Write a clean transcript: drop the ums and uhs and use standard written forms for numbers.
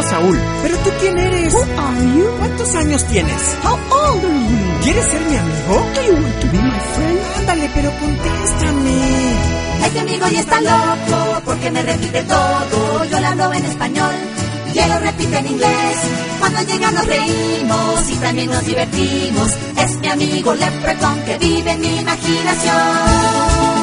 Saúl. ¿Pero tú quién eres? Who are you? ¿Cuántos años tienes? How old are you? ¿Quieres ser mi amigo? Do you want to be my friend? Ándale, pero contéstame. Este amigo ya está loco porque me repite todo. Yo le hablo en español y él lo repite en inglés. Cuando llega nos reímos y también nos divertimos. Es mi amigo Leprechaun que vive en mi imaginación.